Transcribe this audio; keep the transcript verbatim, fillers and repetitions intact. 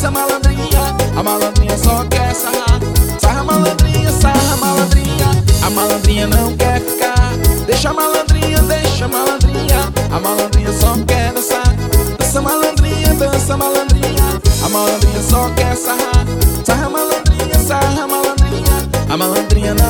dança malandrinha, a malandrinha só quer sarrar. Sarra malandrinha, sarra malandrinha, a malandrinha não quer ficar. Deixa a malandrinha, deixa a malandrinha, a malandrinha só quer dançar. Dança malandrinha, dança malandrinha, a malandrinha só quer sarrar. Sarra malandrinha, sarra malandrinha, a malandrinha